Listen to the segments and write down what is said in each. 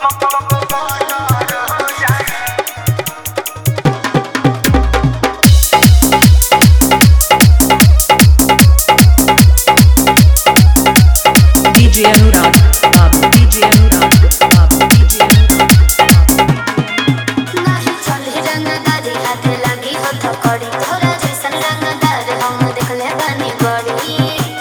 DJ Anurag, Babu, DJ Anurag, Babu, DJ Anurag, Babu, नाही चले रंगदारी हाथे लगी हथ कड़ी थोड़ा जैसन रंगदार हम देखले बानी बड़ी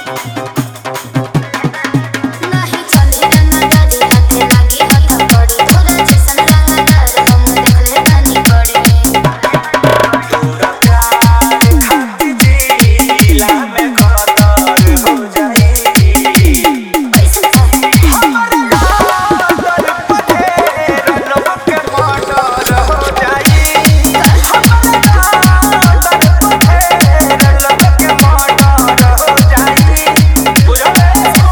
नहीं चले रंगदारी हाथे लगी हथ कड़ी थोड़ा जैसन रंगदार हम देखले बानी बड़ी तोरा प्यार खाती जिला में खतर हो जाई कैसे हमरा दर पठेर लोग के मर्डर हो जाई हमरा दर पठेर लोग के मर्डर हो जाई बुझले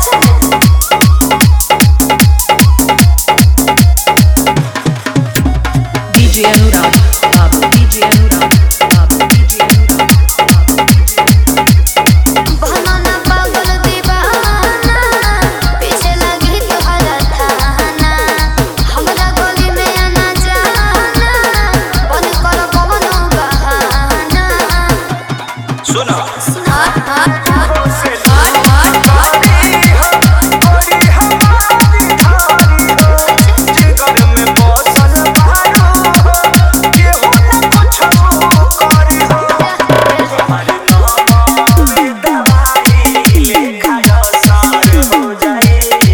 DJ Anurag, Babu, DJ Anurag, Babu, DJ Anurag, Babu, DJ Anurag. बहाना पागल दीवाना पीछे लगी तोहरा थाना हमरा गली में आना जाना बंद कर कवनो बहाना सुनो सुना से गोरी हमारी धारी हो जिगर में बसल बारू हो केहू न कुछ करी हो हमारे नाम में दवाई लेखा असर हो जाई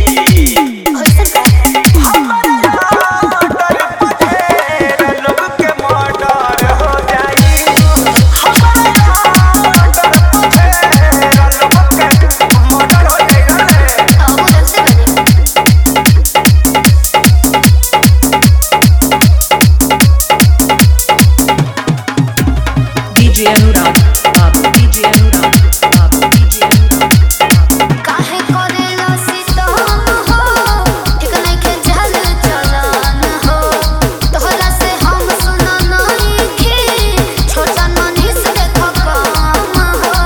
हमरा डर पठेर लोग के मर्डर हो जाई हमरा डर पठेर लोग के मर्डर हो जाई DJ Anurag, Babu, DJ Anurag, Babu, DJ Anurag, Babu. काहे करेला सितम हो ठीक नइखे चल चलन हो तोहरा से हम सुना नइखे छोटा मनीष देखो काम हो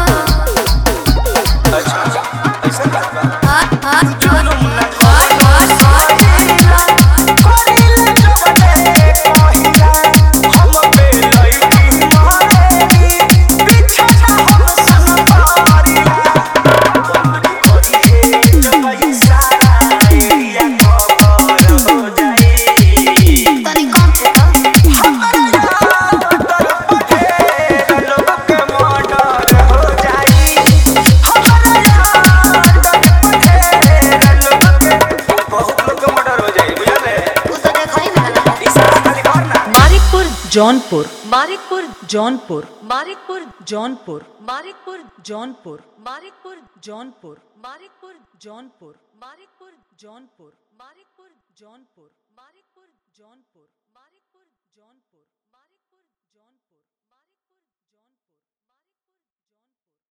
अच्छा ऐसा बात बा हाँ जुलुम न करो साहिला करिले जवने कहिला हम पे लईकी मारेली पीछे ना हम संग पारिला बंदी करिए जब सारा एरिया कवर हो जाई तनी कम थे तो हमरा डर पठेर लोग के मर्डर हो जाई हमरा डर पठेर लोग के बहुत लोग के मर्डर हो जाई बुझले तू तो देखई में लगा ई सारा खाली करना मारिकपुर जौनपुर मारिकपुर जौनपुर मारिकपुर जौनपुर मारिकपुर जौनपुर मारिकपुर जौनपुर मारिकपुर जौनपुर मारिकपुर जौनपुर मारिकपुर जौनपुर मारिकपुर जौनपुर मारिकपुर जौनपुर मारिकपुर जौनपुर